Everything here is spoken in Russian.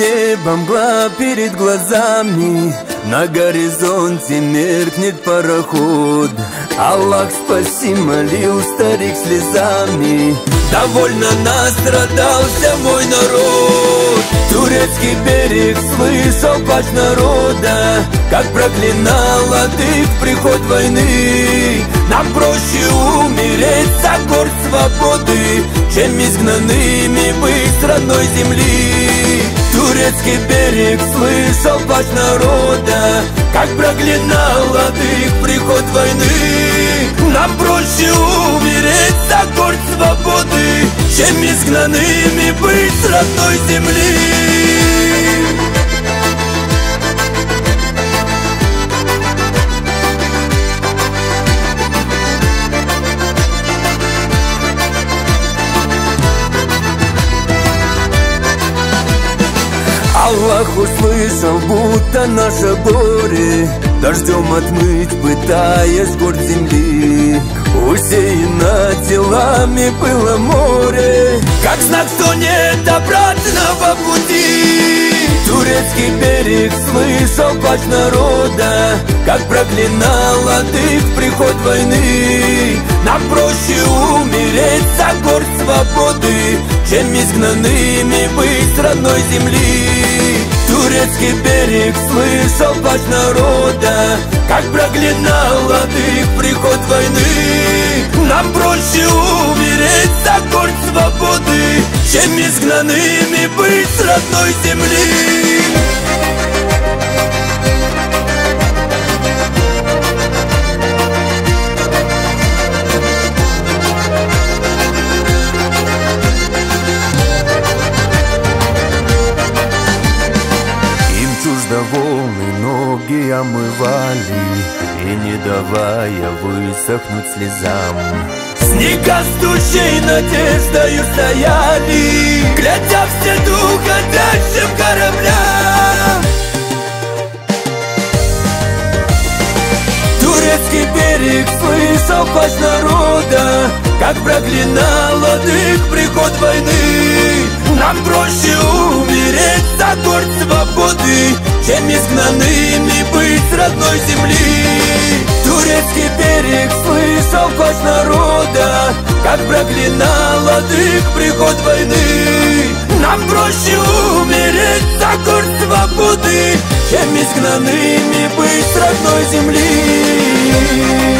неба мгла перед глазами, на горизонте меркнет пароход. Аллах, спаси, молил старик слезами, довольно настрадался мой народ. Турецкий берег слышал плач народа, как проклинал отдых приход войны. Нам проще умереть за горд свободы, чем изгнанными быть с родной земли. Турецкий берег слышал плач народа, как проклинал отдых приход войны. Нам проще умереть за горд свободы, чем изгнанными быть с родной земли. Аллах услышал, будто наше горе дождем отмыть, пытаясь горд земли. Усеяно телами было море, как знак, что нет обратного пути. Турецкий берег слышал плач народа, как проклинал отдых приход войны. Нам проще умереть за горд свободы, чем изгнанными быть с родной земли. Турецкий берег слышал плач народа, как проклинал отдых приход войны. Нам проще умереть за горд свободы, чем изгнанными быть с родной земли. Волны ноги омывали, и не давая высохнуть слезам. Снега с тучей надеждою стояли, глядя вслед уходящим кораблям. Турецкий берег слышал плач народа, как проклинал отдых приход войны. Нам проще умереть за горд свободы, чем изгнанными быть с родной земли. Турецкий берег слышал плач народа, как проклинал отдых приход войны. Нам проще умереть за горд свободы, чем изгнанными быть с родной земли.